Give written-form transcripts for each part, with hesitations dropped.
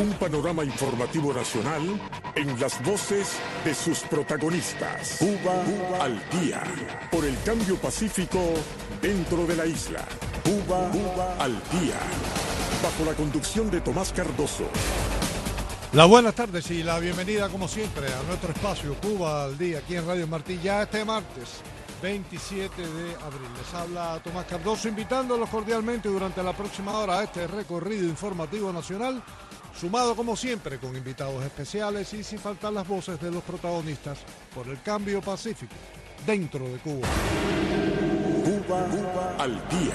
Un panorama informativo nacional en las voces de sus protagonistas. Cuba al día. Por el cambio pacífico dentro de la isla. Cuba al día. Bajo la conducción de Tomás Cardoso. Las buenas tardes y la bienvenida como siempre a nuestro espacio Cuba al día aquí en Radio Martí, ya este martes 27 de abril. Les habla Tomás Cardoso invitándolos cordialmente durante la próxima hora a este recorrido informativo nacional, sumado como siempre con invitados especiales y sin faltar las voces de los protagonistas por el cambio pacífico dentro de Cuba. Cuba al día.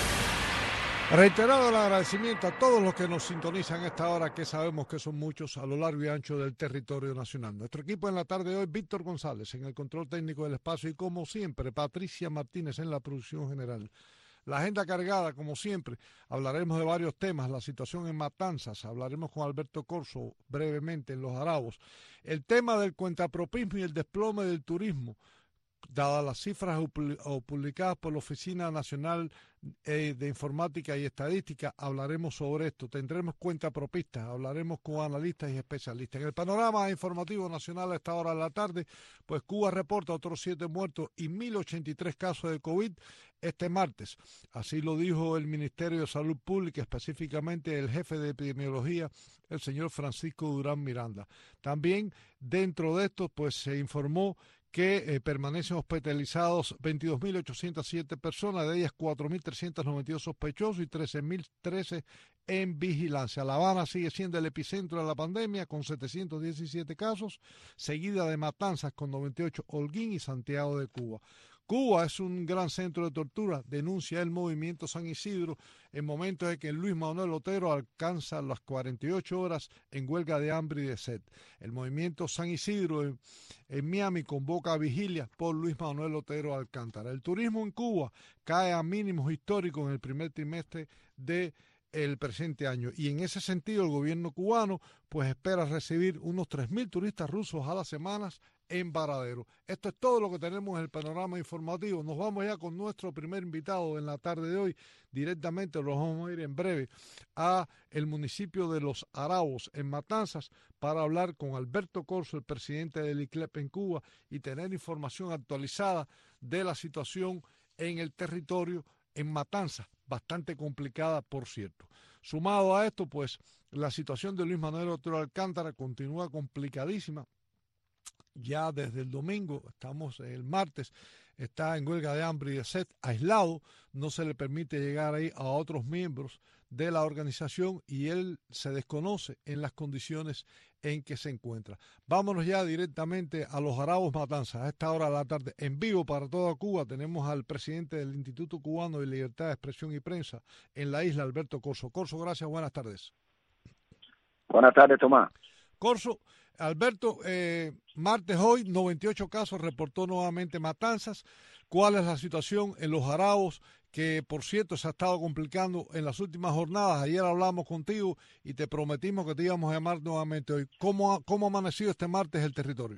Reiterado el agradecimiento a todos los que nos sintonizan a esta hora, que sabemos que son muchos a lo largo y ancho del territorio nacional. Nuestro equipo en la tarde de hoy, Víctor González en el control técnico del espacio y como siempre, Patricia Martínez en la producción general. La agenda cargada, como siempre, hablaremos de varios temas, la situación en Matanzas, hablaremos con Alberto Corso brevemente en Los Arabos, el tema del cuentapropismo y el desplome del turismo. Dadas las cifras publicadas por la Oficina Nacional de Informática y Estadística, hablaremos sobre esto. Tendremos cuentapropistas, hablaremos con analistas y especialistas. En el panorama informativo nacional a esta hora de la tarde, pues Cuba reporta otros 7 muertos y 1.083 casos de COVID este martes. Así lo dijo el Ministerio de Salud Pública, específicamente el jefe de epidemiología, el señor Francisco Durán Miranda. También dentro de esto, pues se informó que permanecen hospitalizados 22.807 personas, de ellas 4.392 sospechosos y 13.013 en vigilancia. La Habana sigue siendo el epicentro de la pandemia con 717 casos, seguida de Matanzas con 98, Holguín y Santiago de Cuba. Cuba es un gran centro de tortura, denuncia el movimiento San Isidro en momentos en que Luis Manuel Otero alcanza las 48 horas en huelga de hambre y de sed. El movimiento San Isidro en Miami convoca a vigilia por Luis Manuel Otero Alcántara. El turismo en Cuba cae a mínimos históricos en el primer trimestre del presente año y en ese sentido el gobierno cubano pues espera recibir unos 3.000 turistas rusos a las semanas en Varadero. Esto es todo lo que tenemos en el panorama informativo. Nos vamos ya con nuestro primer invitado en la tarde de hoy. Directamente los vamos a ir en breve a el municipio de Los Arabos en Matanzas para hablar con Alberto Corso, el presidente del ICLEP en Cuba, y tener información actualizada de la situación en el territorio en Matanzas, bastante complicada por cierto. Sumado a esto, pues la situación de Luis Manuel Otero Alcántara continúa complicadísima. Ya desde el domingo, estamos el martes, está en huelga de hambre y de sed, aislado, no se le permite llegar ahí a otros miembros de la organización y él se desconoce en las condiciones en que se encuentra. Vámonos ya directamente a Los Arabos Matanzas. A esta hora de la tarde, en vivo para toda Cuba, tenemos al presidente del Instituto Cubano de Libertad de Expresión y Prensa en la isla, Alberto Corso. Corso, gracias, buenas tardes. Buenas tardes, Tomás. Corso, Alberto, martes hoy, 98 casos, reportó nuevamente Matanzas. ¿Cuál es la situación en Los Arabos? Que, por cierto, se ha estado complicando en las últimas jornadas. Ayer hablamos contigo y te prometimos que te íbamos a llamar nuevamente hoy. ¿Cómo ha amanecido este martes el territorio?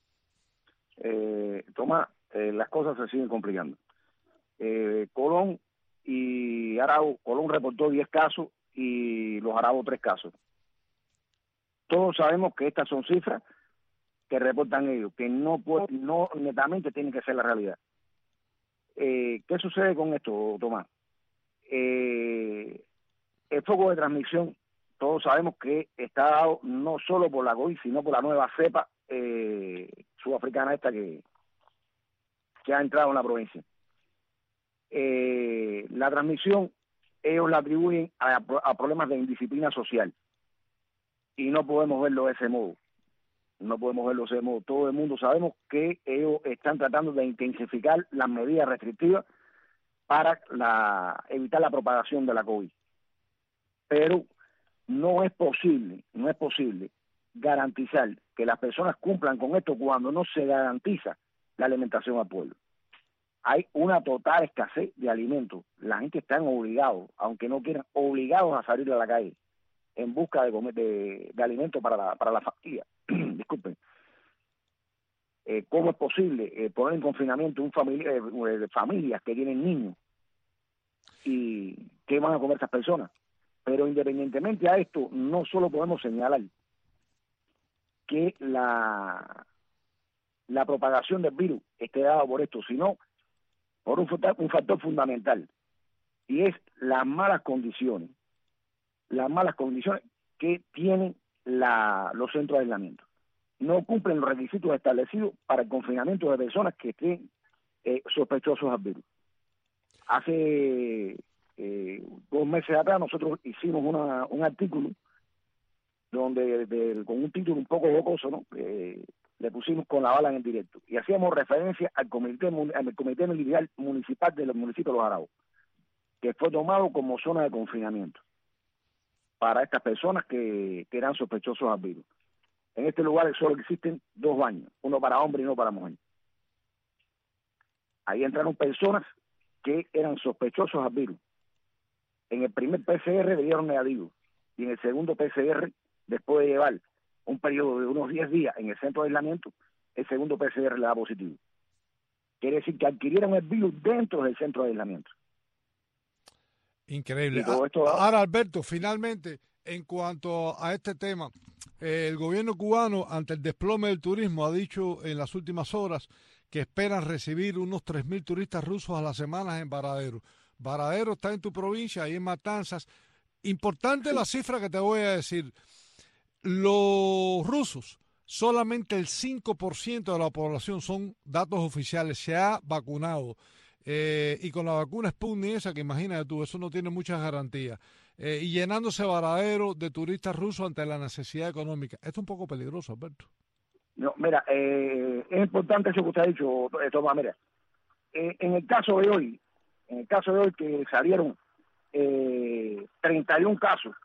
Tomás, las cosas se siguen complicando. Colón y Arabo, Colón reportó 10 casos y Los Arabos 3 casos. Todos sabemos que estas son cifras que reportan ellos, que no netamente tienen que ser la realidad. ¿Qué sucede con esto, Tomás? El foco de transmisión, todos sabemos que está dado no solo por la COVID, sino por la nueva cepa sudafricana esta que ha entrado en la provincia. La transmisión, ellos la atribuyen a problemas de indisciplina social. Y no podemos verlo de ese modo. Todo el mundo sabemos que ellos están tratando de intensificar las medidas restrictivas para evitar la propagación de la COVID. Pero no es posible garantizar que las personas cumplan con esto cuando no se garantiza la alimentación al pueblo. Hay una total escasez de alimentos. La gente está obligada, aunque no quieran, obligados a salir a la calle en busca de alimentos para la familia. Disculpen. ¿Cómo es posible poner en confinamiento familias que tienen niños? ¿Y qué van a comer esas personas? Pero independientemente a esto, no solo podemos señalar que la propagación del virus esté dada por esto, sino por un factor fundamental, y es las malas condiciones que tienen los centros de aislamiento. No cumplen los requisitos establecidos para el confinamiento de personas que estén sospechosos al virus. Hace 2 meses atrás nosotros hicimos un artículo donde con un título un poco jocoso, ¿no? Le pusimos con la bala en el directo, y hacíamos referencia al comité militar municipal del municipio de Los Araos, que fue tomado como zona de confinamiento para estas personas que eran sospechosos al virus. En este lugar solo existen 2 baños, uno para hombre y uno para mujer. Ahí entraron personas que eran sospechosos al virus. En el primer PCR le dieron negativo, y en el segundo PCR, después de llevar un periodo de unos 10 días en el centro de aislamiento, el segundo PCR le da positivo. Quiere decir que adquirieron el virus dentro del centro de aislamiento. Increíble. Ahora, Alberto, finalmente, en cuanto a este tema, el gobierno cubano, ante el desplome del turismo, ha dicho en las últimas horas que esperan recibir unos 3.000 turistas rusos a la semana en Varadero. Varadero está en tu provincia, ahí en Matanzas. Importante la cifra que te voy a decir. Los rusos, solamente el 5% de la población, son datos oficiales, se ha vacunado. Y con la vacuna Sputnik esa, que imagínate tú, eso no tiene muchas garantías. Y llenándose Varadero de turistas rusos ante la necesidad económica. Esto es un poco peligroso, Alberto. No, mira, es importante eso que usted ha dicho, Tomás. Mira, en el caso de hoy que salieron 31 casos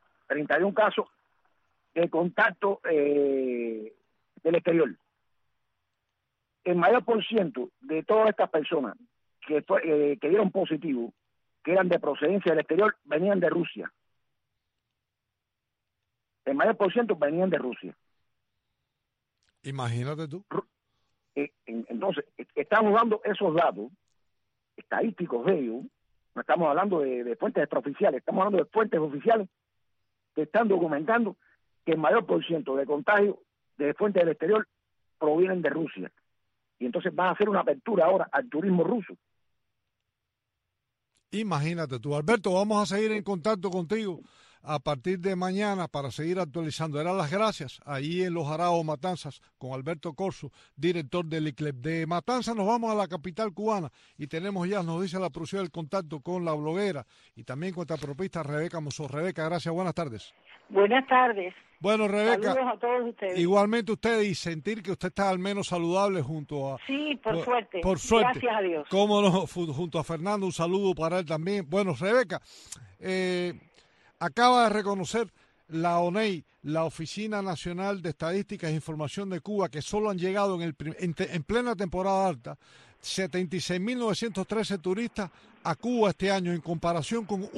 de contacto del exterior. El mayor por ciento de todas estas personas que dieron positivo, que eran de procedencia del exterior, venían de Rusia. El mayor por ciento venían de Rusia. Imagínate tú. Entonces, estamos dando esos datos estadísticos de ellos, no estamos hablando de fuentes extraoficiales, estamos hablando de fuentes oficiales que están documentando que el mayor por ciento de contagios de fuentes del exterior provienen de Rusia. Y entonces van a hacer una apertura ahora al turismo ruso. Imagínate tú. Alberto, vamos a seguir en contacto contigo a partir de mañana para seguir actualizando. Eran las gracias ahí en Los Araos, Matanzas, con Alberto Corso, director del ICLEP. De Matanzas nos vamos a la capital cubana y tenemos ya, nos dice la producción, el contacto con la bloguera y también con esta propista Rebeca Mosó. Rebeca, gracias, buenas tardes. Buenas tardes. Bueno, Rebeca, saludos a todos ustedes. Igualmente usted, y sentir que usted está al menos saludable junto a... Sí, por suerte. Por suerte. Gracias a Dios. Cómo no, junto a Fernando, un saludo para él también. Bueno, Rebeca, acaba de reconocer la ONEI, la Oficina Nacional de Estadísticas e Información de Cuba, que solo han llegado en plena temporada alta 76.913 turistas a Cuba este año, en comparación con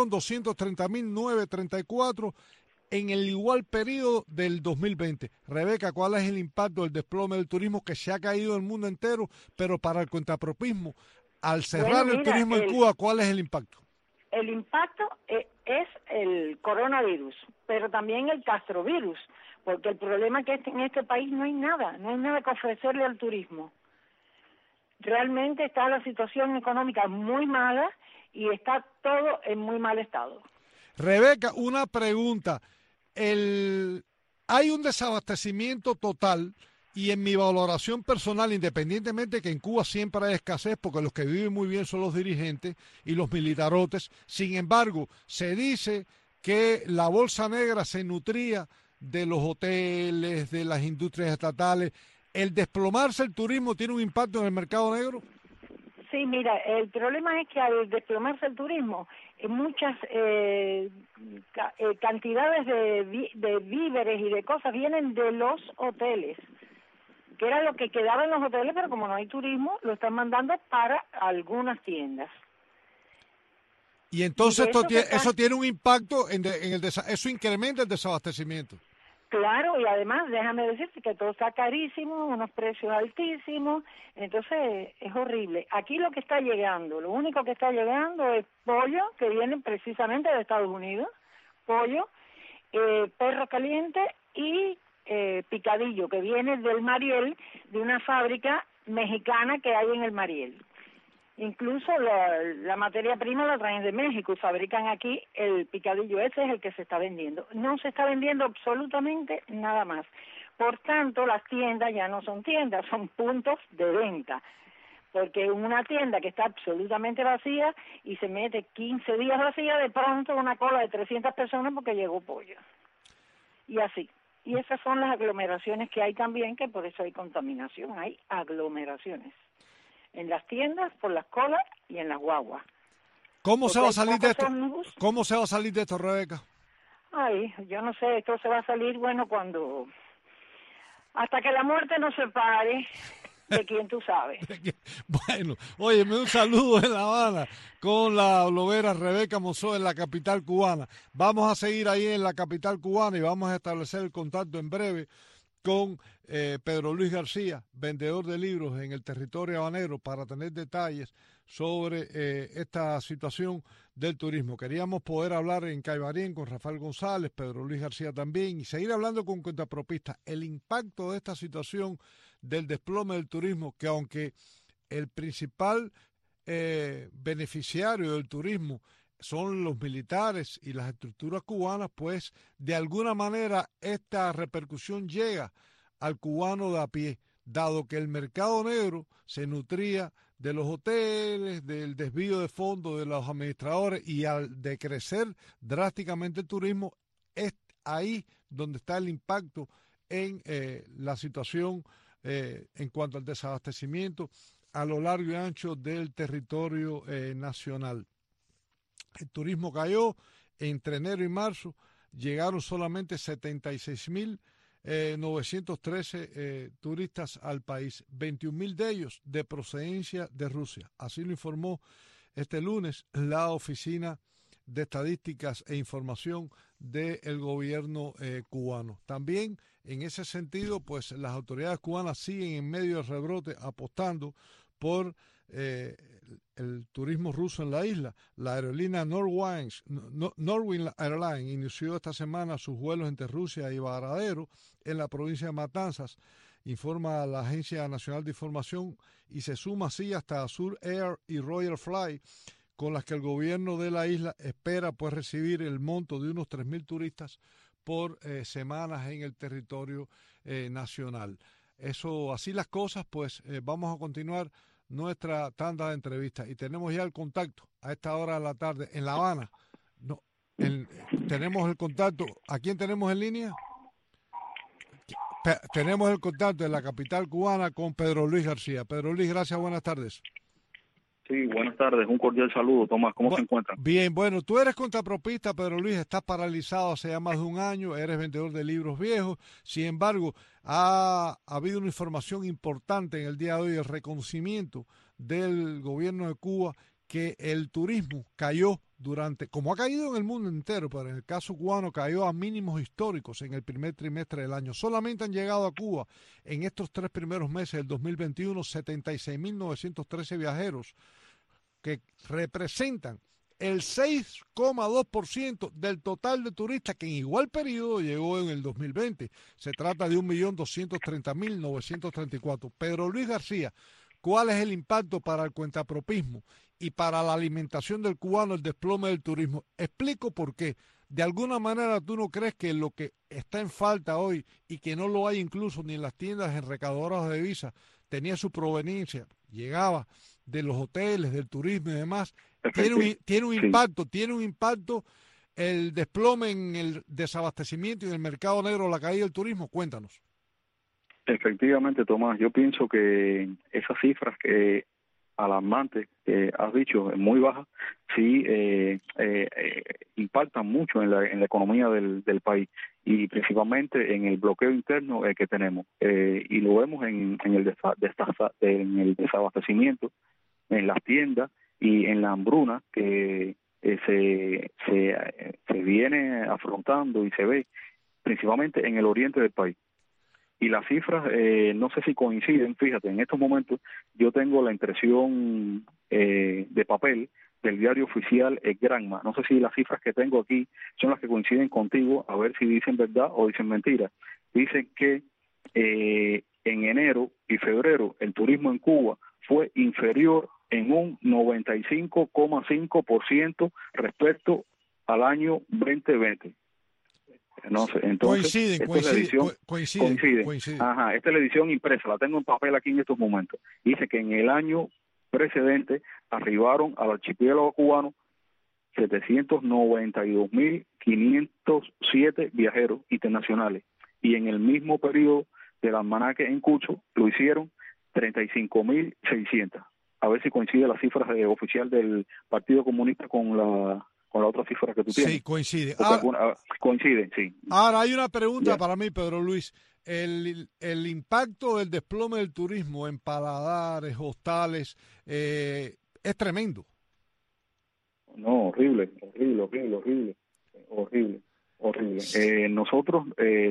1.230.934 en el igual periodo del 2020. Rebeca, ¿cuál es el impacto del desplome del turismo que se ha caído en el mundo entero, pero para el cuentapropismo, al cerrar el turismo en Cuba, cuál es el impacto? El impacto es el coronavirus, pero también el castrovirus, porque el problema es que en este país no hay nada que ofrecerle al turismo. Realmente está la situación económica muy mala y está todo en muy mal estado. Rebeca, una pregunta. Hay un desabastecimiento total, y en mi valoración personal, independientemente que en Cuba siempre hay escasez, porque los que viven muy bien son los dirigentes y los militarotes, sin embargo, se dice que la bolsa negra se nutría de los hoteles, de las industrias estatales. ¿El desplomarse el turismo tiene un impacto en el mercado negro? Sí, mira, el problema es que al desplomarse el turismo, muchas cantidades de víveres y de cosas vienen de los hoteles, que era lo que quedaba en los hoteles, pero como no hay turismo, lo están mandando para algunas tiendas. Y entonces eso tiene un impacto eso incrementa el desabastecimiento. Claro, y además déjame decirte que todo está carísimo, unos precios altísimos, entonces es horrible. Aquí lo único que está llegando es pollo que viene precisamente de Estados Unidos, pollo, perro caliente y picadillo, que viene del Mariel, de una fábrica mexicana que hay en el Mariel. Incluso la materia prima la traen de México y fabrican aquí el picadillo. Ese es el que se está vendiendo. No se está vendiendo absolutamente nada más. Por tanto, las tiendas ya no son tiendas, son puntos de venta. Porque una tienda que está absolutamente vacía y se mete 15 días vacía, de pronto una cola de 300 personas porque llegó pollo. Y así. Y esas son las aglomeraciones que hay también, que por eso hay contaminación. Hay aglomeraciones en las tiendas, por las colas y en las guaguas. ¿Cómo se va a salir de esto? Ómnibus. ¿Cómo se va a salir de esto, Rebeca? Ay, yo no sé, esto se va a salir, bueno, cuando... Hasta que la muerte nos separe de quien tú sabes. Bueno, óyeme, un saludo en La Habana con la bloguera Rebeca Mosó en la capital cubana. Vamos a seguir ahí en la capital cubana y vamos a establecer el contacto en breve con Pedro Luis García, vendedor de libros en el territorio habanero, para tener detalles sobre esta situación del turismo. Queríamos poder hablar en Caibarien con Rafael González, Pedro Luis García también, y seguir hablando con cuentapropistas. El impacto de esta situación del desplome del turismo, que aunque el principal beneficiario del turismo son los militares y las estructuras cubanas, pues de alguna manera esta repercusión llega al cubano de a pie, dado que el mercado negro se nutría de los hoteles, del desvío de fondos de los administradores, y al decrecer drásticamente el turismo, es ahí donde está el impacto en la situación en cuanto al desabastecimiento a lo largo y ancho del territorio nacional. El turismo cayó entre enero y marzo, llegaron solamente 76.913 turistas al país, 21.000 de ellos de procedencia de Rusia. Así lo informó este lunes la Oficina de Estadísticas e Información del gobierno cubano. También en ese sentido, pues las autoridades cubanas siguen en medio del rebrote apostando por el turismo ruso en la isla. La aerolínea Norwing Airlines inició esta semana sus vuelos entre Rusia y Varadero en la provincia de Matanzas, informa la Agencia Nacional de Información, y se suma así hasta Azur Air y Royal Fly, con las que el gobierno de la isla espera pues recibir el monto de unos 3.000 turistas por semanas en el territorio nacional. Eso, así las cosas, pues vamos a continuar nuestra tanda de entrevistas y tenemos ya el contacto a esta hora de la tarde en La Habana. Tenemos el contacto. ¿A quién tenemos en línea? Tenemos el contacto en la capital cubana con Pedro Luis García. Pedro Luis, gracias, buenas tardes. Sí, buenas tardes, un cordial saludo, Tomás, ¿cómo se encuentran? Bien, bueno, tú eres contrapropista, Pedro Luis, estás paralizado hace ya más de un año, eres vendedor de libros viejos, sin embargo, ha habido una información importante en el día de hoy, el reconocimiento del gobierno de Cuba, que el turismo cayó como ha caído en el mundo entero, pero en el caso cubano cayó a mínimos históricos en el primer trimestre del año. Solamente han llegado a Cuba en estos 3 primeros meses del 2021 76.913 viajeros, que representan el 6,2% del total de turistas que en igual periodo llegó en el 2020. Se trata de 1.230.934. Pedro Luis García, ¿cuál es el impacto para el cuentapropismo y para la alimentación del cubano el desplome del turismo? Explico por qué. De alguna manera, ¿tú no crees que lo que está en falta hoy y que no lo hay incluso ni en las tiendas recaudadoras de divisas tenía su proveniencia, llegaba de los hoteles, del turismo y demás? Tiene un impacto el desplome en el desabastecimiento y en el mercado negro, la caída del turismo. Cuéntanos. Efectivamente, Tomás, yo pienso que esas cifras que alarmantes que has dicho, muy bajas, sí impactan mucho en la economía del país, y principalmente en el bloqueo interno que tenemos, y lo vemos en el desabastecimiento, en las tiendas y en la hambruna que se viene afrontando y se ve principalmente en el oriente del país. y las cifras no sé si coinciden. Fíjate, en estos momentos yo tengo la impresión de papel del diario oficial El Granma. No sé si las cifras que tengo aquí son las que coinciden contigo, a ver si dicen verdad o dicen mentira. Dicen que en enero y febrero el turismo en Cuba fue inferior en un 95,5% respecto al año 2020. No sé, entonces coinciden. Ajá, esta es la edición impresa, la tengo en papel aquí en estos momentos. Dice que en el año precedente arribaron al archipiélago cubano 792.507 viajeros internacionales, y en el mismo periodo del almanaque en Cucho lo hicieron 35.600. A ver si coincide la cifra oficial del Partido Comunista con la otra cifra que tú tienes. Sí, coincide. Coincide, sí. Ahora, hay una pregunta para mí, Pedro Luis. El impacto del desplome del turismo en paladares, hostales, es tremendo. No, horrible. Nosotros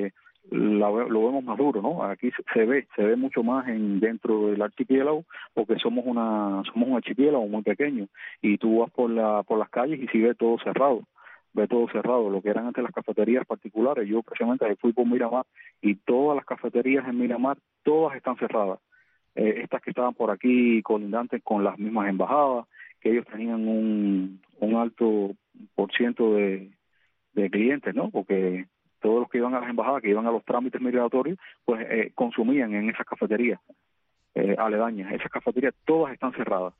lo vemos más duro, ¿no? Aquí se ve mucho más dentro del archipiélago, porque somos un archipiélago muy pequeño, y tú vas por las calles y sí ves todo cerrado, lo que eran antes las cafeterías particulares. Yo precisamente fui por Miramar y todas las cafeterías en Miramar, todas están cerradas. Estas que estaban por aquí colindantes con las mismas embajadas, que ellos tenían un alto % de clientes, ¿no? Porque todos los que iban a las embajadas, que iban a los trámites migratorios, pues consumían en esas cafeterías aledañas. Esas cafeterías todas están cerradas,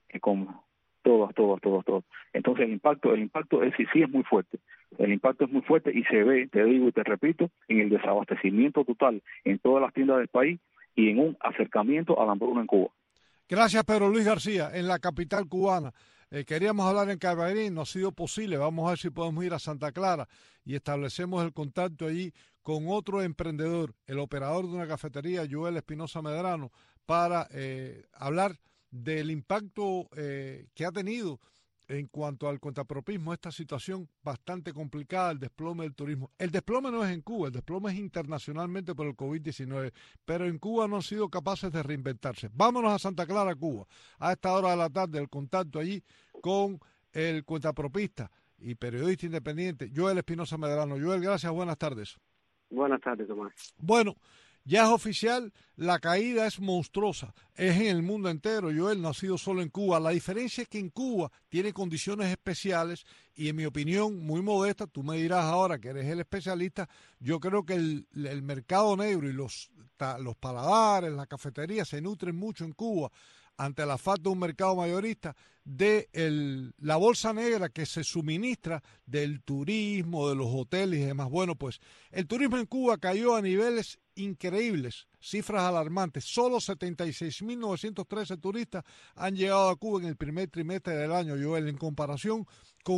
todas. Entonces el impacto sí es muy fuerte. El impacto es muy fuerte y se ve, te digo y te repito, en el desabastecimiento total en todas las tiendas del país y en un acercamiento a la hambruna en Cuba. Gracias, Pedro Luis García, en la capital cubana. Queríamos hablar en Cabarín, no ha sido posible. Vamos a ver si podemos ir a Santa Clara y establecemos el contacto allí con otro emprendedor, el operador de una cafetería, Joel Espinosa Medrano, para hablar del impacto que ha tenido en cuanto al cuentapropismo, esta situación bastante complicada, el desplome del turismo. El desplome no es en Cuba, el desplome es internacionalmente por el COVID-19, pero en Cuba no han sido capaces de reinventarse. Vámonos a Santa Clara, Cuba, a esta hora de la tarde, el contacto allí con el cuentapropista y periodista independiente, Joel Espinosa Medrano. Joel, gracias, buenas tardes. Buenas tardes, Tomás. Bueno, ya es oficial, la caída es monstruosa, es en el mundo entero, Joel, no ha sido solo en Cuba. La diferencia es que en Cuba tiene condiciones especiales y, en mi opinión, muy modesta. Tú me dirás ahora que eres el especialista. Yo creo que el mercado negro y los paladares, la cafetería se nutren mucho en Cuba ante la falta de un mercado mayorista de la bolsa negra que se suministra del turismo, de los hoteles y demás. Bueno, pues el turismo en Cuba cayó a niveles increíbles, cifras alarmantes. Solo 76.913 turistas han llegado a Cuba en el primer trimestre del año, Joel, en comparación con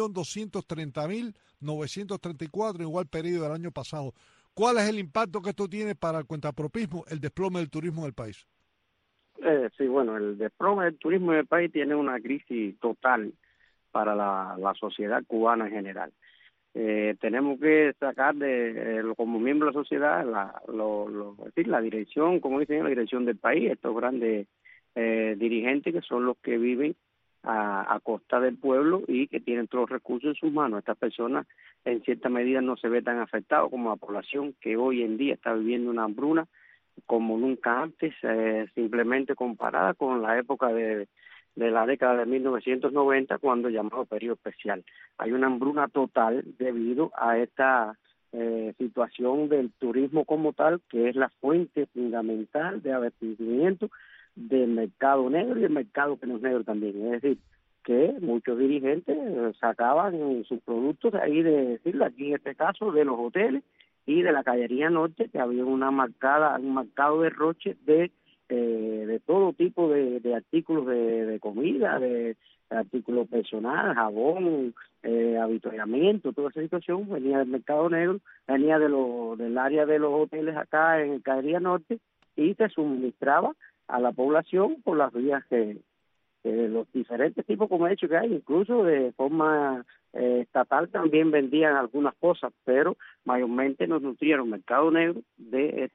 1.230.934 en igual periodo del año pasado. ¿Cuál es el impacto que esto tiene para el cuentapropismo, el desplome del turismo del país? Sí, bueno, el desplome del turismo en el país tiene una crisis total para la sociedad cubana en general. Tenemos que sacar como miembro de la sociedad la dirección, como dicen, la dirección del país, estos grandes dirigentes que son los que viven a costa del pueblo y que tienen todos los recursos en sus manos. Estas personas en cierta medida no se ve tan afectados como la población que hoy en día está viviendo una hambruna como nunca antes, simplemente comparada con la época de la década de 1990, cuando llamado periodo especial. Hay una hambruna total debido a esta situación del turismo como tal, que es la fuente fundamental de abastecimiento del mercado negro y el mercado que no es negro también. Es decir, que muchos dirigentes sacaban sus productos de ahí, aquí en este caso, de los hoteles y de la Caballería Norte, que había un marcado derroche de todo tipo de artículos de comida, de artículos personales, jabón, avituallamiento. Toda esa situación venía del mercado negro, venía del área de los hoteles acá en Caballería Norte, y se suministraba a la población por las vías que los diferentes tipos de comercio que hay, incluso de forma estatal también vendían algunas cosas, pero mayormente nos nutrieron mercado negro del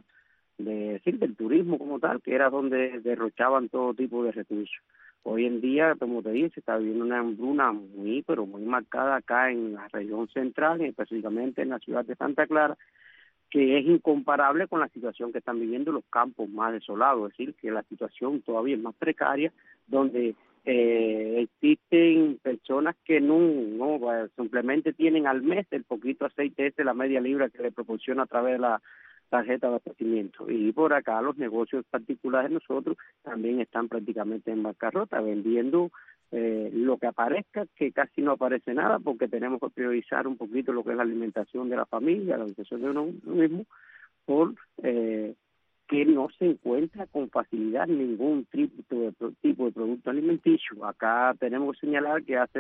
turismo como tal, que era donde derrochaban todo tipo de recursos. Hoy en día, como te dije, se está viviendo una hambruna muy marcada acá en la región central, y específicamente en la ciudad de Santa Clara, que es incomparable con la situación que están viviendo los campos más desolados, es decir, que la situación todavía es más precaria, donde existen personas que no simplemente tienen al mes el poquito aceite la media libra que le proporciona a través de la tarjeta de abastecimiento. Y por acá los negocios particulares de nosotros también están prácticamente en bancarrota, vendiendo lo que aparezca, que casi no aparece nada, porque tenemos que priorizar un poquito lo que es la alimentación de la familia, la alimentación de uno mismo, por que no se encuentra con facilidad ningún tipo de producto alimenticio. Acá tenemos que señalar que hace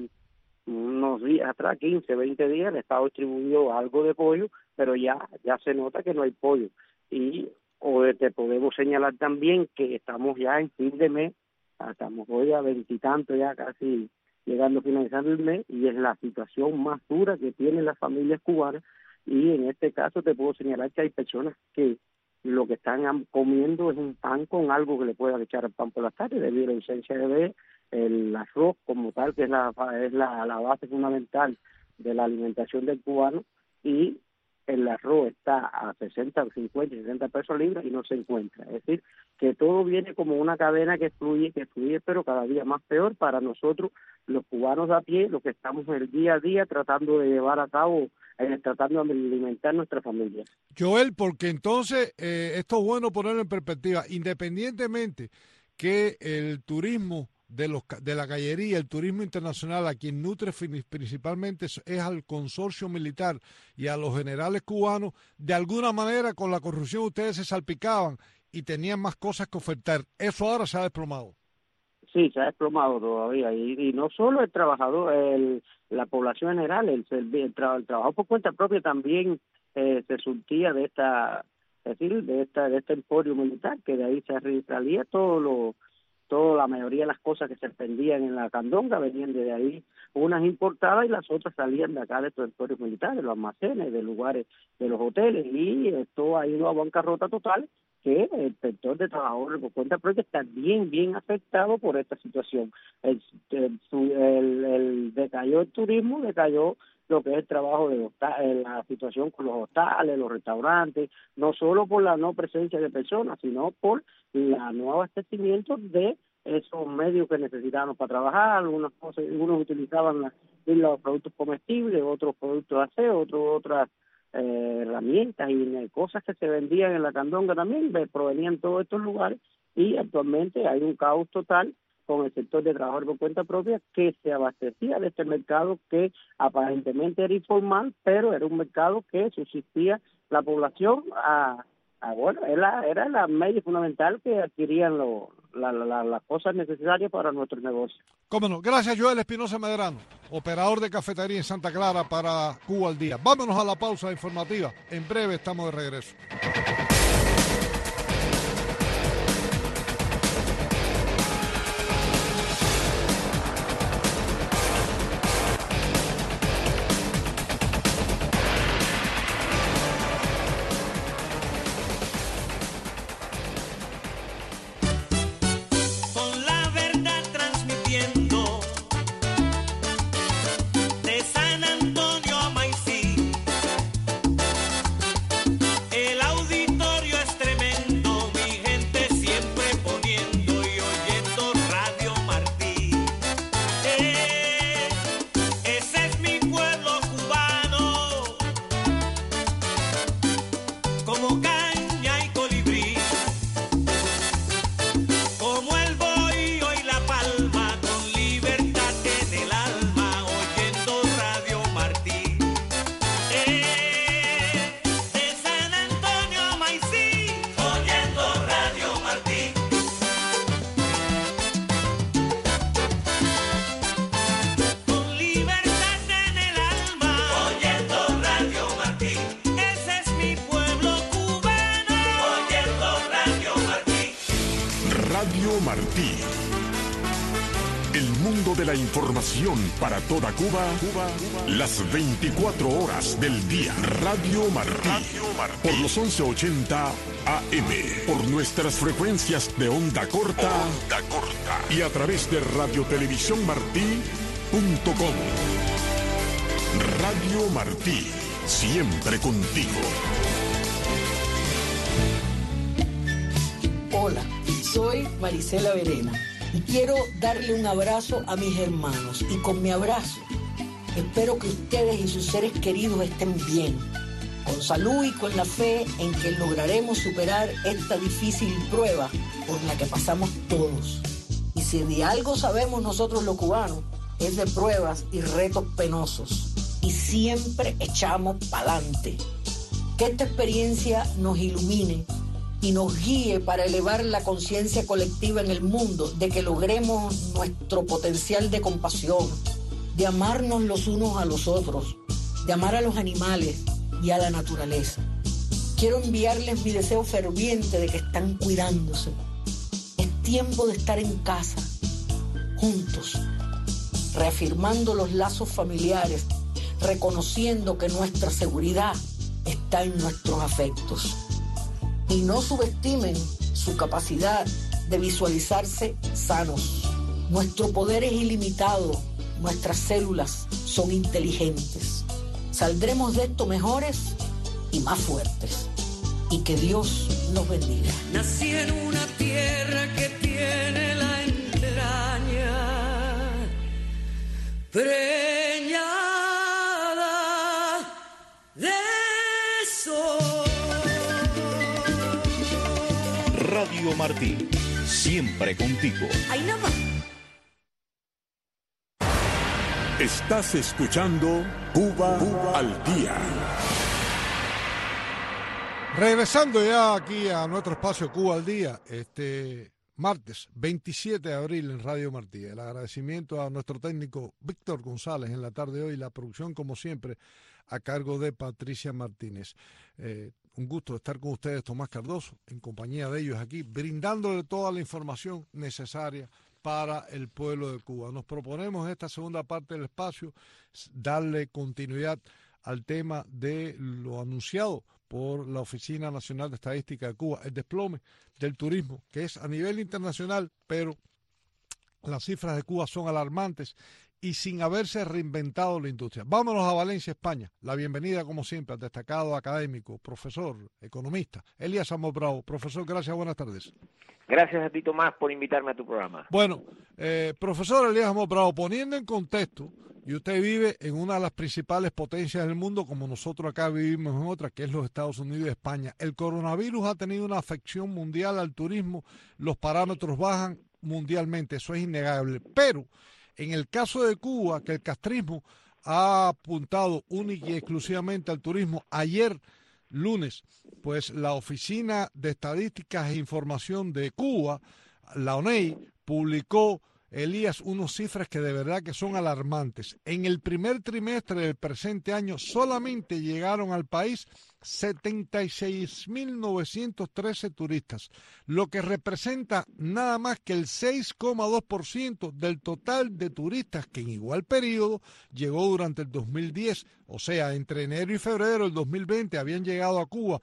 unos días atrás, 15, 20 días, el Estado distribuyó algo de pollo, pero ya se nota que no hay pollo. Y te podemos señalar también que estamos ya en fin de mes, estamos hoy a 20 y tanto, ya casi llegando, finalizando el mes, y es la situación más dura que tienen las familias cubanas. Y en este caso te puedo señalar que hay personas que lo que están comiendo es un pan con algo que le puedan echar al pan por las tardes, debido a la ausencia de el arroz como tal, que es la base fundamental de la alimentación del cubano, y el arroz está a 60, 50, 60 pesos libra y no se encuentra. Es decir, que todo viene como una cadena que fluye, pero cada día más peor para nosotros, los cubanos de a pie, los que estamos en el día a día tratando de llevar a cabo, tratando de alimentar nuestra familia. Joel, porque entonces esto es bueno ponerlo en perspectiva, independientemente que el turismo de la gallería, el turismo internacional, a quien nutre principalmente es al consorcio militar y a los generales cubanos, de alguna manera con la corrupción ustedes se salpicaban y tenían más cosas que ofertar. Eso ahora se ha desplomado. Sí, se ha desplomado todavía, y no solo el trabajador, la población general, el trabajo por cuenta propia también se surtía de este emporio militar, que de ahí se salía toda la mayoría de las cosas que se vendían en la candonga venían de ahí, unas importadas y las otras salían de acá de estos emporios militares, de los almacenes, de lugares, de los hoteles, y esto ha ido a bancarrota total, que el sector de trabajadores por cuenta propia está bien afectado por esta situación. Decayó el turismo, decayó lo que es el trabajo la situación con los hostales, los restaurantes, no solo por la no presencia de personas, sino por la no abastecimiento de esos medios que necesitábamos para trabajar. Unos utilizaban los productos comestibles, otros productos de aseo, otras herramientas y cosas que se vendían en la candonga también provenían de todos estos lugares, y actualmente hay un caos total con el sector de trabajadores por cuenta propia, que se abastecía de este mercado que aparentemente era informal, pero era un mercado que subsistía la población era la medio fundamental que adquirían las cosas necesarias para nuestros negocios. Cómo no. Gracias, Joel Espinosa Medrano, operador de cafetería en Santa Clara para Cuba al Día. Vámonos a la pausa informativa. En breve estamos de regreso. Radio Martí. El mundo de la información para toda Cuba, las 24 horas del día. Radio Martí, por los 1180 AM, por nuestras frecuencias de onda corta, y a través de radiotelevisiónmartí.com. Radio Martí, siempre contigo. Hola, soy Marisela Verena y quiero darle un abrazo a mis hermanos. Y con mi abrazo espero que ustedes y sus seres queridos estén bien, con salud y con la fe en que lograremos superar esta difícil prueba por la que pasamos todos. Y si de algo sabemos nosotros los cubanos, es de pruebas y retos penosos. Y siempre echamos pa'lante. Que esta experiencia nos ilumine y nos guíe para elevar la conciencia colectiva en el mundo, de que logremos nuestro potencial de compasión, de amarnos los unos a los otros, de amar a los animales y a la naturaleza. Quiero enviarles mi deseo ferviente de que están cuidándose. Es tiempo de estar en casa, juntos, reafirmando los lazos familiares, reconociendo que nuestra seguridad está en nuestros afectos. Y no subestimen su capacidad de visualizarse sanos. Nuestro poder es ilimitado, nuestras células son inteligentes. Saldremos de esto mejores y más fuertes. Y que Dios nos bendiga. Nací en una tierra que tiene la entraña preñada de sol. Radio Martí, siempre contigo. Ahí nada más. Estás escuchando Cuba al Día. Regresando ya aquí a nuestro espacio Cuba al Día, martes 27 de abril en Radio Martí. El agradecimiento a nuestro técnico Víctor González en la tarde de hoy, la producción como siempre a cargo de Patricia Martínez. Un gusto estar con ustedes, Tomás Cardoso, en compañía de ellos aquí, brindándole toda la información necesaria para el pueblo de Cuba. Nos proponemos en esta segunda parte del espacio darle continuidad al tema de lo anunciado por la Oficina Nacional de Estadística de Cuba, el desplome del turismo, que es a nivel internacional, pero las cifras de Cuba son alarmantes y sin haberse reinventado la industria. Vámonos a Valencia, España. La bienvenida, como siempre, al destacado académico, profesor, economista, Elías Amos Bravo. Profesor, gracias, buenas tardes. Gracias a ti, Tomás, por invitarme a tu programa. Bueno, profesor Elías Amos Bravo, poniendo en contexto, y usted vive en una de las principales potencias del mundo, como nosotros acá vivimos en otra, que es los Estados Unidos y España. El coronavirus ha tenido una afección mundial al turismo, los parámetros bajan mundialmente, eso es innegable, pero en el caso de Cuba, que el castrismo ha apuntado única y exclusivamente al turismo, ayer lunes, pues la Oficina de Estadísticas e Información de Cuba, la ONEI, publicó, Elías, unas cifras que de verdad que son alarmantes. En el primer trimestre del presente año solamente llegaron al país 76.913 turistas, lo que representa nada más que el 6,2% del total de turistas que en igual periodo llegó durante el 2010, o sea, entre enero y febrero del 2020 habían llegado a Cuba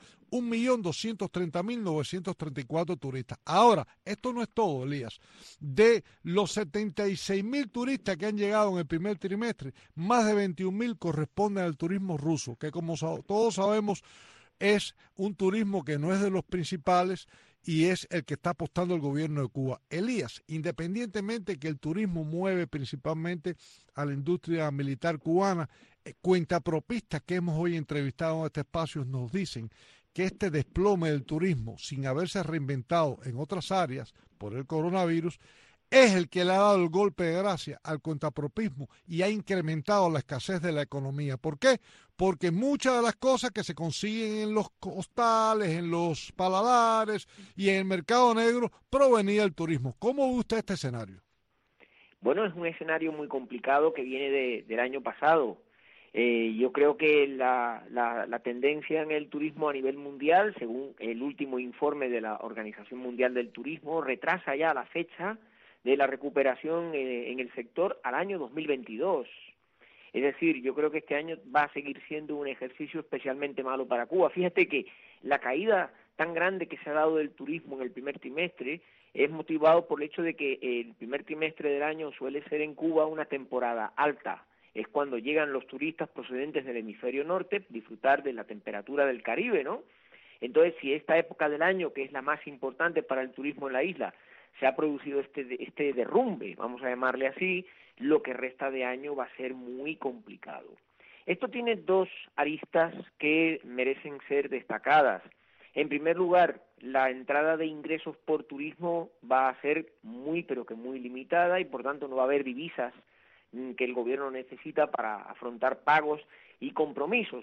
1.230.934 turistas. Ahora, esto no es todo, Elías. De los 76.000 turistas que han llegado en el primer trimestre, más de 21.000 corresponden al turismo ruso, que como todos sabemos es un turismo que no es de los principales y es el que está apostando el gobierno de Cuba. Elías, independientemente que el turismo mueve principalmente a la industria militar cubana, cuentapropistas que hemos hoy entrevistado en este espacio nos dicen que este desplome del turismo, sin haberse reinventado en otras áreas por el coronavirus, es el que le ha dado el golpe de gracia al cuentapropismo y ha incrementado la escasez de la economía. ¿Por qué? Porque muchas de las cosas que se consiguen en los hostales, en los paladares y en el mercado negro provenía del turismo. ¿Cómo ve usted este escenario? Bueno, es un escenario muy complicado que viene del año pasado. Yo creo que la tendencia en el turismo a nivel mundial, según el último informe de la Organización Mundial del Turismo, retrasa ya la fecha de la recuperación en el sector al año 2022. Es decir, yo creo que este año va a seguir siendo un ejercicio especialmente malo para Cuba. Fíjate que la caída tan grande que se ha dado del turismo en el primer trimestre es motivado por el hecho de que el primer trimestre del año suele ser en Cuba una temporada alta. Es cuando llegan los turistas procedentes del hemisferio norte, disfrutar de la temperatura del Caribe, ¿no? Entonces, si esta época del año, que es la más importante para el turismo en la isla, se ha producido este derrumbe, vamos a llamarle así, lo que resta de año va a ser muy complicado. Esto tiene dos aristas que merecen ser destacadas. En primer lugar, la entrada de ingresos por turismo va a ser muy, pero que muy limitada y por tanto no va a haber divisas que el gobierno necesita para afrontar pagos y compromisos.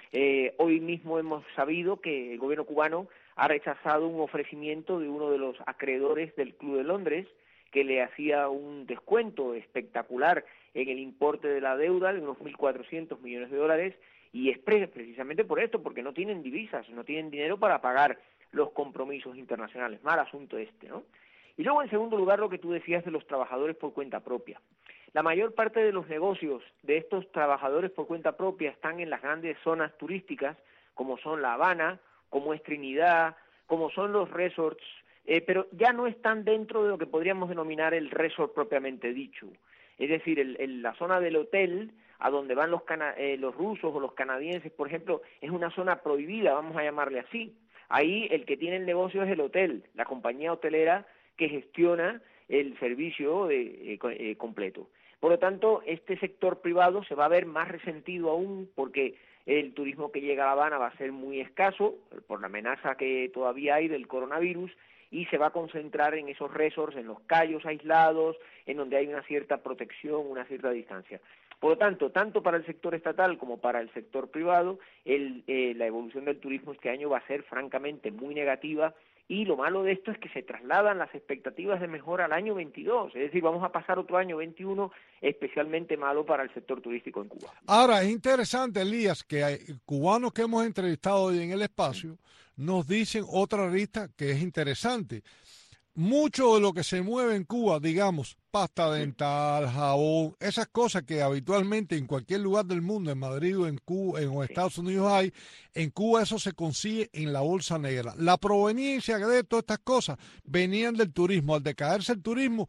Hoy mismo hemos sabido que el gobierno cubano ha rechazado un ofrecimiento de uno de los acreedores del Club de Londres que le hacía un descuento espectacular en el importe de la deuda de unos 1.400 millones de dólares y es precisamente por esto, porque no tienen divisas, no tienen dinero para pagar los compromisos internacionales. Mal asunto este, ¿no? Y luego, en segundo lugar, lo que tú decías de los trabajadores por cuenta propia. La mayor parte de los negocios de estos trabajadores por cuenta propia están en las grandes zonas turísticas, como son La Habana, como es Trinidad, como son los resorts, pero ya no están dentro de lo que podríamos denominar el resort propiamente dicho. Es decir, la zona del hotel, a donde van los rusos o los canadienses, por ejemplo, es una zona prohibida, vamos a llamarle así. Ahí el que tiene el negocio es el hotel, la compañía hotelera que gestiona el servicio completo. Por lo tanto, este sector privado se va a ver más resentido aún porque el turismo que llega a La Habana va a ser muy escaso por la amenaza que todavía hay del coronavirus y se va a concentrar en esos resorts, en los cayos aislados, en donde hay una cierta protección, una cierta distancia. Por lo tanto, tanto para el sector estatal como para el sector privado, la evolución del turismo este año va a ser francamente muy negativa. Y lo malo de esto es que se trasladan las expectativas de mejora al año 22, es decir, vamos a pasar otro año 21 especialmente malo para el sector turístico en Cuba. Ahora, es interesante, Elías, que hay cubanos que hemos entrevistado hoy en el espacio nos dicen otra lista que es interesante. Mucho de lo que se mueve en Cuba, digamos, pasta dental, jabón, esas cosas que habitualmente en cualquier lugar del mundo, en Madrid o en Cuba, en Estados Unidos hay, en Cuba eso se consigue en la bolsa negra. La proveniencia de todas estas cosas venían del turismo. Al decaerse el turismo,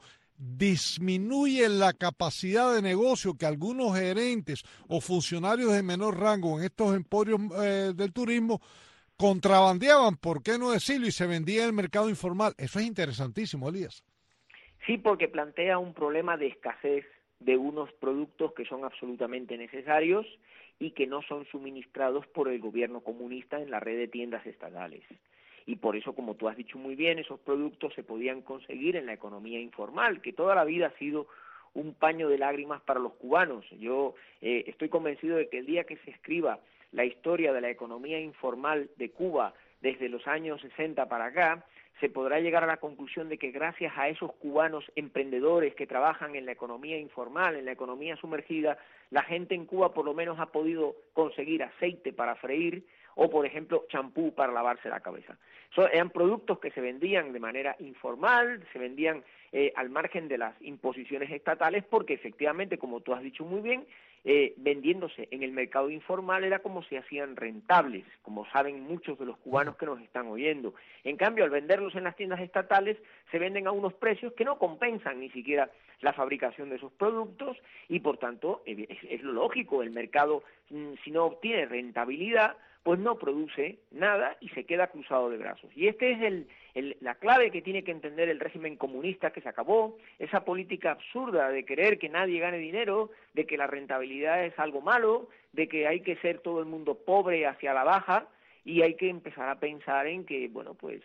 disminuye la capacidad de negocio que algunos gerentes o funcionarios de menor rango en estos emporios del turismo contrabandeaban, ¿por qué no decirlo? Y se vendía en el mercado informal. Eso es interesantísimo, Elías. Sí, porque plantea un problema de escasez de unos productos que son absolutamente necesarios y que no son suministrados por el gobierno comunista en la red de tiendas estatales. Y por eso, como tú has dicho muy bien, esos productos se podían conseguir en la economía informal, que toda la vida ha sido un paño de lágrimas para los cubanos. Yo estoy convencido de que el día que se escriba la historia de la economía informal de Cuba desde los años 60 para acá, se podrá llegar a la conclusión de que gracias a esos cubanos emprendedores que trabajan en la economía informal, en la economía sumergida, la gente en Cuba por lo menos ha podido conseguir aceite para freír o, por ejemplo, champú para lavarse la cabeza. Eran productos que se vendían de manera informal, se vendían al margen de las imposiciones estatales porque efectivamente, como tú has dicho muy bien, vendiéndose en el mercado informal era como se hacían rentables, como saben muchos de los cubanos que nos están oyendo. En cambio, al venderlos en las tiendas estatales, se venden a unos precios que no compensan ni siquiera la fabricación de esos productos y, por tanto, es lo lógico, el mercado, si no obtiene rentabilidad, pues no produce nada y se queda cruzado de brazos. Y este es la clave que tiene que entender el régimen comunista que se acabó, esa política absurda de querer que nadie gane dinero, de que la rentabilidad es algo malo, de que hay que ser todo el mundo pobre hacia la baja y hay que empezar a pensar en que, bueno, pues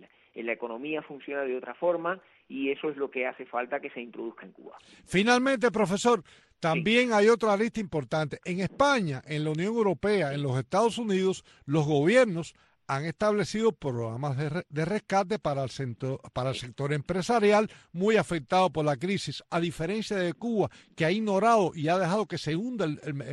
la economía funciona de otra forma y eso es lo que hace falta que se introduzca en Cuba. Finalmente, profesor, también hay otra lista importante. En España, en la Unión Europea, en los Estados Unidos, los gobiernos han establecido programas de rescate para el sector empresarial muy afectado por la crisis, a diferencia de Cuba, que ha ignorado y ha dejado que se hunda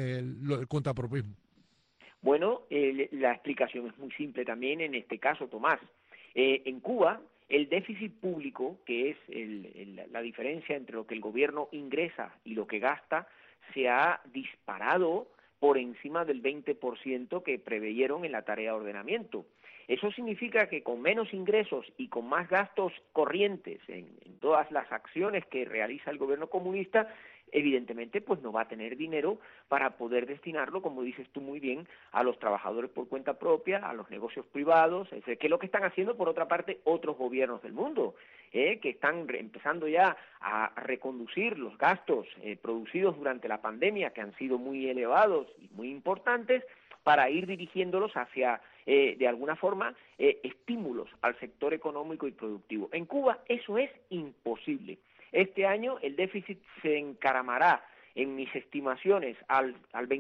el contrapropismo. Bueno, la explicación es muy simple también en este caso, Tomás. En Cuba, el déficit público, que es la diferencia entre lo que el gobierno ingresa y lo que gasta, se ha disparado por encima del 20% que preveyeron en la tarea de ordenamiento. Eso significa que con menos ingresos y con más gastos corrientes en todas las acciones que realiza el gobierno comunista, evidentemente pues no va a tener dinero para poder destinarlo, como dices tú muy bien, a los trabajadores por cuenta propia, a los negocios privados, que es lo que están haciendo por otra parte otros gobiernos del mundo, que están empezando ya a reconducir los gastos producidos durante la pandemia, que han sido muy elevados y muy importantes, para ir dirigiéndolos hacia, de alguna forma, estímulos al sector económico y productivo. En Cuba eso es imposible. Este año el déficit se encaramará, en mis estimaciones, al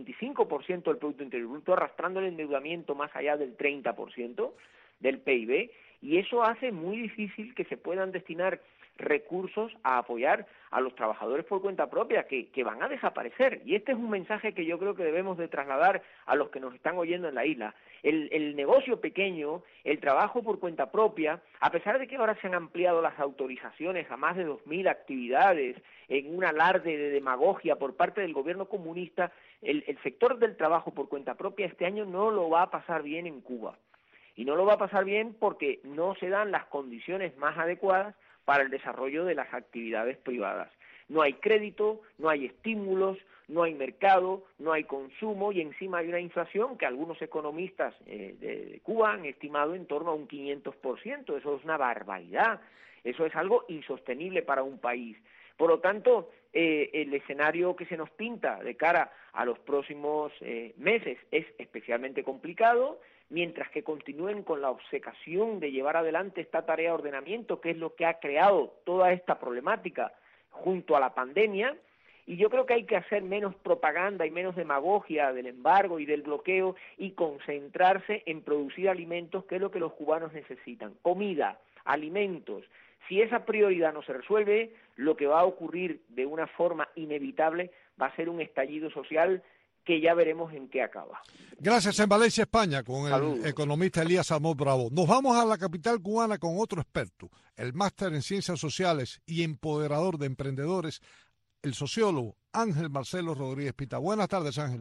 25% del Producto Interior Bruto, arrastrando el endeudamiento más allá del 30% del PIB, y eso hace muy difícil que se puedan destinar recursos a apoyar a los trabajadores por cuenta propia, que van a desaparecer. Y este es un mensaje que yo creo que debemos de trasladar a los que nos están oyendo en la isla. El negocio pequeño, el trabajo por cuenta propia, a pesar de que ahora se han ampliado las autorizaciones a más de 2.000 actividades en un alarde de demagogia por parte del gobierno comunista, el sector del trabajo por cuenta propia este año no lo va a pasar bien en Cuba. Y no lo va a pasar bien porque no se dan las condiciones más adecuadas para el desarrollo de las actividades privadas. No hay crédito, no hay estímulos, no hay mercado, no hay consumo y encima hay una inflación que algunos economistas de Cuba han estimado en torno a un 500%. Eso es una barbaridad, eso es algo insostenible para un país. Por lo tanto, el escenario que se nos pinta de cara a los próximos meses es especialmente complicado, mientras que continúen con la obcecación de llevar adelante esta tarea de ordenamiento, que es lo que ha creado toda esta problemática junto a la pandemia. Y yo creo que hay que hacer menos propaganda y menos demagogia del embargo y del bloqueo y concentrarse en producir alimentos, que es lo que los cubanos necesitan, comida, alimentos. Si esa prioridad no se resuelve, lo que va a ocurrir de una forma inevitable va a ser un estallido social que ya veremos en qué acaba. Gracias. En Valencia, España, con el Saludos. economista Elías Amor Bravo. Nos vamos a la capital cubana con otro experto, el máster en Ciencias Sociales y empoderador de emprendedores, el sociólogo Ángel Marcelo Rodríguez Pita. Buenas tardes, Ángel.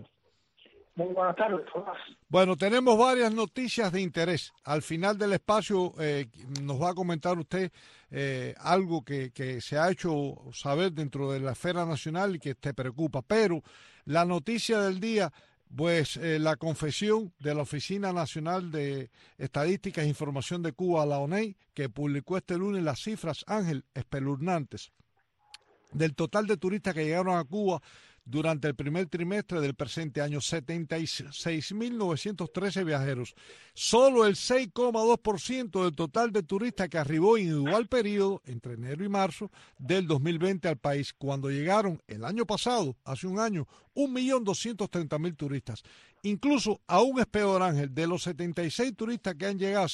Muy buenas tardes, Tomás. Bueno, tenemos varias noticias de interés. Al final del espacio nos va a comentar usted algo que se ha hecho saber dentro de la esfera nacional y que te preocupa. Pero la noticia del día, pues la confesión de la Oficina Nacional de Estadísticas e Información de Cuba, la ONEI, que publicó este lunes las cifras, Ángel, espeluznantes del total de turistas que llegaron a Cuba durante el primer trimestre del presente año. 76.913 viajeros. Solo el 6,2% del total de turistas que arribó en igual periodo, entre enero y marzo, del 2020 al país, cuando llegaron el año pasado, hace un año, 1.230.000 turistas. Incluso aún es peor, Ángel, de los 76.000 turistas que han llegado,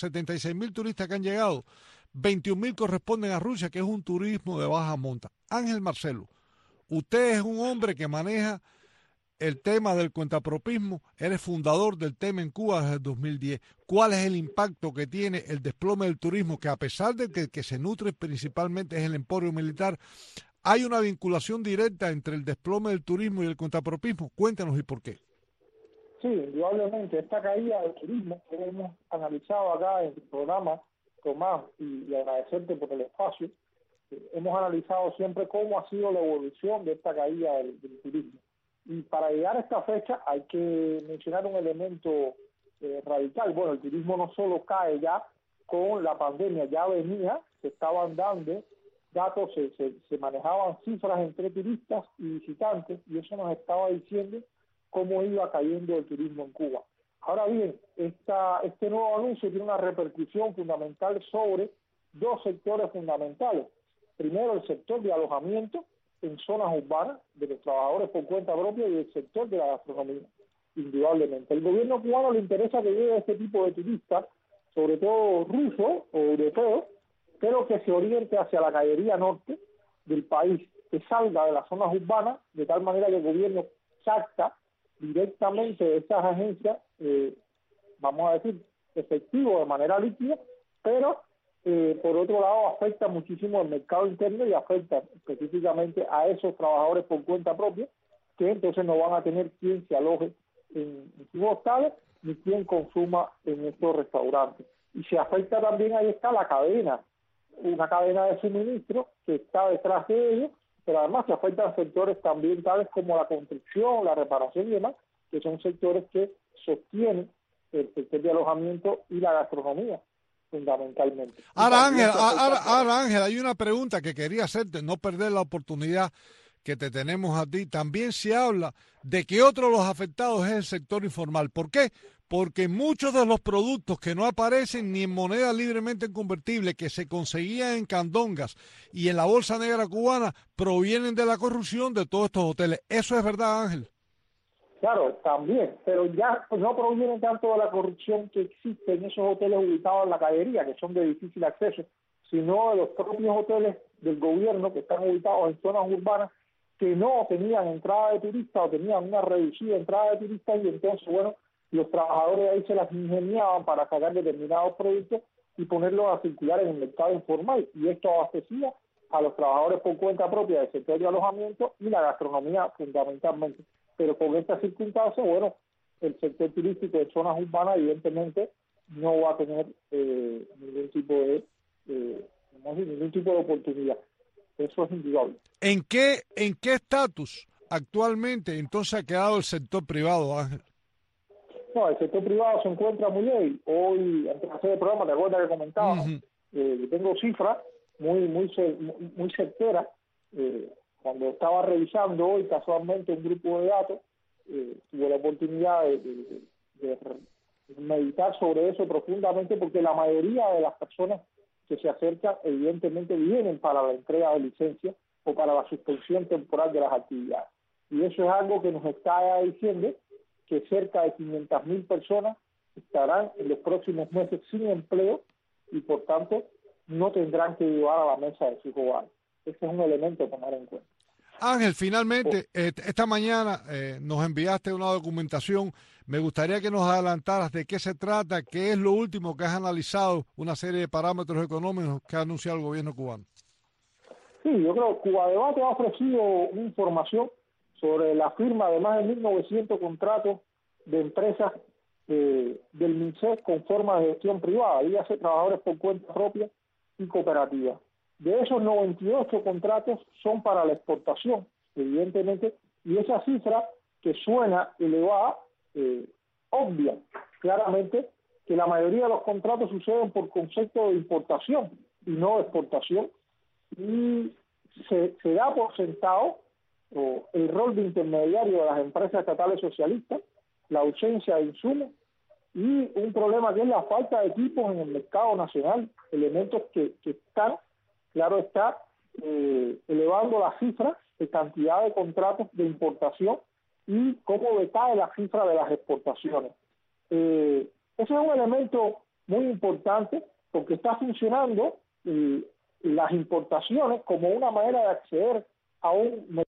21.000 corresponden a Rusia, que es un turismo de baja monta. Ángel Marcelo, usted es un hombre que maneja el tema del cuentapropismo, eres fundador del tema en Cuba desde el 2010. ¿Cuál es el impacto que tiene el desplome del turismo, que a pesar de que el que se nutre principalmente es el emporio militar, hay una vinculación directa entre el desplome del turismo y el cuentapropismo? Cuéntanos y por qué. Sí, indudablemente, esta caída del turismo que hemos analizado acá en el programa, Tomás, y agradecerte por el espacio, hemos analizado siempre cómo ha sido la evolución de esta caída del turismo. Y para llegar a esta fecha hay que mencionar un elemento radical. Bueno, el turismo no solo cae ya con la pandemia, ya venía, se estaban dando datos, se manejaban cifras entre turistas y visitantes, y eso nos estaba diciendo cómo iba cayendo el turismo en Cuba. Ahora bien, este nuevo anuncio tiene una repercusión fundamental sobre dos sectores fundamentales. Primero, el sector de alojamiento en zonas urbanas de los trabajadores por cuenta propia y el sector de la gastronomía, indudablemente. El gobierno cubano le interesa que llegue este tipo de turistas, sobre todo rusos o europeos, pero que se oriente hacia la cañería norte del país, que salga de las zonas urbanas, de tal manera que el gobierno capta directamente de estas agencias, vamos a decir, efectivo de manera líquida, pero por otro lado, afecta muchísimo el mercado interno y afecta específicamente a esos trabajadores por cuenta propia, que entonces no van a tener quien se aloje en sus hostales ni quien consuma en estos restaurantes. Y se afecta también, ahí está la cadena, una cadena de suministro que está detrás de ellos, pero además se afectan sectores también tales como la construcción, la reparación y demás, que son sectores que sostienen el sector de alojamiento y la gastronomía, fundamentalmente. Ahora Ángel, hay una pregunta que quería hacerte, no perder la oportunidad que te tenemos a ti. También se habla de que otro de los afectados es el sector informal. ¿Por qué? Porque muchos de los productos que no aparecen ni en moneda libremente convertible, que se conseguían en candongas y en la bolsa negra cubana, provienen de la corrupción de todos estos hoteles. ¿Eso es verdad, Ángel? Claro, también, pero ya no provienen tanto de la corrupción que existe en esos hoteles ubicados en la callería, que son de difícil acceso, sino de los propios hoteles del gobierno que están ubicados en zonas urbanas que no tenían entrada de turistas o tenían una reducida entrada de turistas, y entonces, bueno, los trabajadores ahí se las ingeniaban para sacar determinados productos y ponerlos a circular en el mercado informal, y esto abastecía a los trabajadores por cuenta propia del sector de alojamiento y la gastronomía fundamentalmente. Pero con estas circunstancias, bueno, el sector turístico en zonas urbanas evidentemente no va a tener ningún tipo de oportunidad. Eso es indudable. ¿En qué estatus actualmente entonces ha quedado el sector privado, Ángel? No, el sector privado se encuentra muy débil. Hoy, antes de hacer el programa, ¿te acuerdas que comentábamos? Tengo cifras muy certeras. Cuando estaba revisando hoy casualmente un grupo de datos, tuve la oportunidad de meditar sobre eso profundamente, porque la mayoría de las personas que se acercan evidentemente vienen para la entrega de licencias o para la suspensión temporal de las actividades. Y eso es algo que nos está diciendo que cerca de 500.000 personas estarán en los próximos meses sin empleo y por tanto no tendrán que llevar a la mesa de sus hogares. Ese es un elemento a tomar en cuenta. Ángel, finalmente, esta mañana nos enviaste una documentación. Me gustaría que nos adelantaras de qué se trata, qué es lo último que has analizado, una serie de parámetros económicos que ha anunciado el gobierno cubano. Sí, yo creo que Cubadebate ha ofrecido una información sobre la firma de más de 1.900 contratos de empresas del MINSES con forma de gestión privada, y hace trabajadores por cuenta propia y cooperativas. De esos 98 contratos son para la exportación, evidentemente, y esa cifra que suena elevada, obvia claramente que la mayoría de los contratos suceden por concepto de importación y no de exportación, y se da por sentado el rol de intermediario de las empresas estatales socialistas, la ausencia de insumos y un problema que es la falta de equipos en el mercado nacional, elementos que están, claro está, elevando las cifras de cantidad de contratos de importación y cómo decae la cifra de las exportaciones. Ese es un elemento muy importante porque está funcionando las importaciones como una manera de acceder a un mercado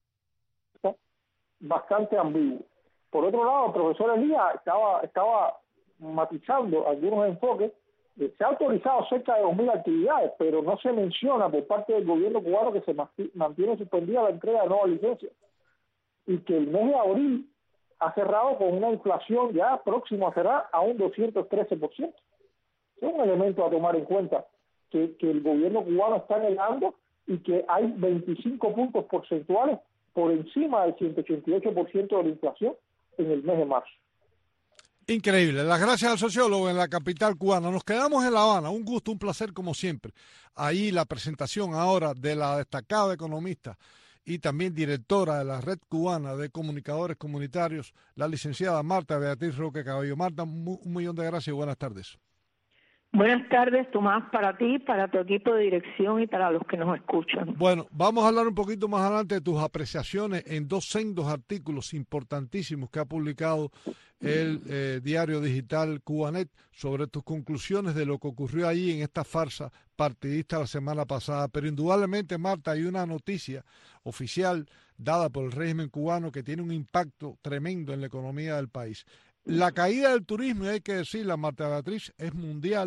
bastante ambiguo. Por otro lado, el profesor Elías estaba matizando algunos enfoques. Se ha autorizado cerca de 2.000 actividades, pero no se menciona por parte del gobierno cubano que se mantiene suspendida la entrega de nuevas licencias y que el mes de abril ha cerrado con una inflación ya próximo a cerrar a un 213%. Es un elemento a tomar en cuenta que el gobierno cubano está negando, y que hay 25 puntos porcentuales por encima del 188% de la inflación en el mes de marzo. Increíble. Las gracias al sociólogo en la capital cubana. Nos quedamos en La Habana. Un gusto, un placer como siempre. Ahí la presentación ahora de la destacada economista y también directora de la Red Cubana de Comunicadores Comunitarios, la licenciada Marta Beatriz Roque Cabello. Marta, un millón de gracias y buenas tardes. Buenas tardes, Tomás, para ti, para tu equipo de dirección y para los que nos escuchan. Bueno, vamos a hablar un poquito más adelante de tus apreciaciones en dos sendos artículos importantísimos que ha publicado el diario digital Cubanet sobre tus conclusiones de lo que ocurrió allí en esta farsa partidista la semana pasada. Pero indudablemente, Marta, hay una noticia oficial dada por el régimen cubano que tiene un impacto tremendo en la economía del país. La caída del turismo, y hay que decirla, Marta Beatriz, es mundial.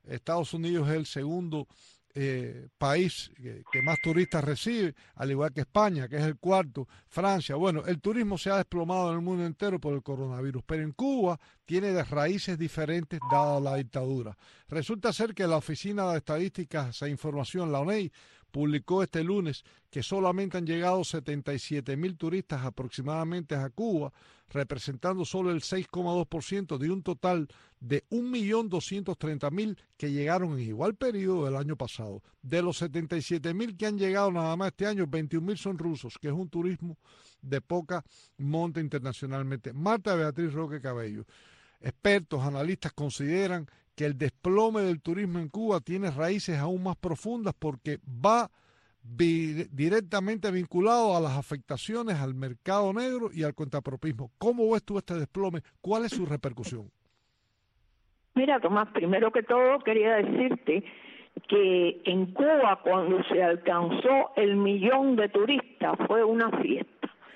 Estados Unidos es el segundo país que más turistas recibe, al igual que España, que es el cuarto, Francia. Bueno, el turismo se ha desplomado en el mundo entero por el coronavirus, pero en Cuba tiene de raíces diferentes dada la dictadura. Resulta ser que la Oficina de Estadísticas e Información, la ONEI, publicó este lunes que solamente han llegado 77.000 turistas aproximadamente a Cuba, representando solo el 6,2% de un total de 1.230.000 que llegaron en igual periodo del año pasado. De los 77.000 que han llegado nada más este año, 21.000 son rusos, que es un turismo de poca monta internacionalmente. Marta Beatriz Roque Cabello, expertos, analistas consideran que el desplome del turismo en Cuba tiene raíces aún más profundas porque va directamente vinculado a las afectaciones al mercado negro y al cuentapropismo. ¿Cómo ves tú este desplome? ¿Cuál es su repercusión? Mira, Tomás, primero que todo quería decirte que en Cuba cuando se alcanzó el 1.000.000 de turistas fue una fiesta,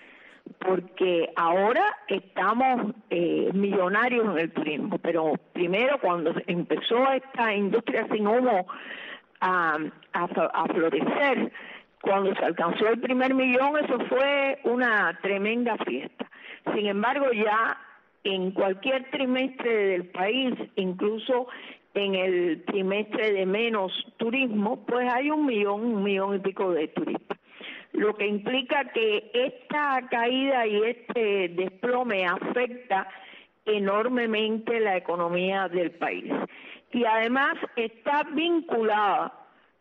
porque ahora estamos millonarios en el turismo, pero primero cuando empezó esta industria sin humo a florecer, cuando se alcanzó el primer 1.000.000, eso fue una tremenda fiesta. Sin embargo, ya en cualquier trimestre del país, incluso en el trimestre de menos turismo, pues hay 1.000.000 y pico de turistas. Lo que implica que esta caída y este desplome afecta enormemente la economía del país. Y además está vinculada,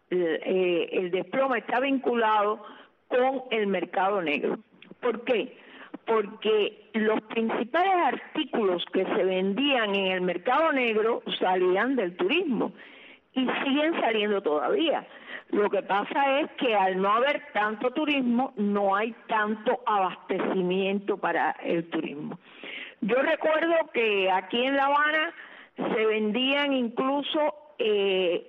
el desplome está vinculado con el mercado negro. ¿Por qué? Porque los principales artículos que se vendían en el mercado negro salían del turismo y siguen saliendo todavía. Lo que pasa es que al no haber tanto turismo, no hay tanto abastecimiento para el turismo. Yo recuerdo que aquí en La Habana se vendía incluso el